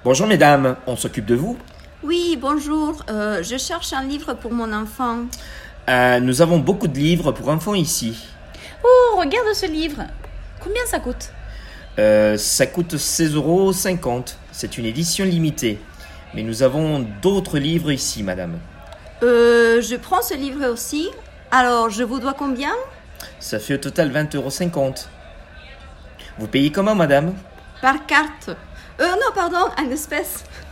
Bonjour mesdames, on s'occupe de vous. Oui, bonjour. Je cherche un livre pour mon enfant. Nous avons beaucoup de livres pour enfants ici. Oh, regarde ce livre. Combien ça coûte? Ça coûte 16,50 €. C'est une édition limitée. Mais nous avons d'autres livres ici, madame. Je prends ce livre aussi. Alors, je vous dois combien? Ça fait au total 20,50 €. Vous payez comment, madame? Par carte. Non, pardon, en espèces.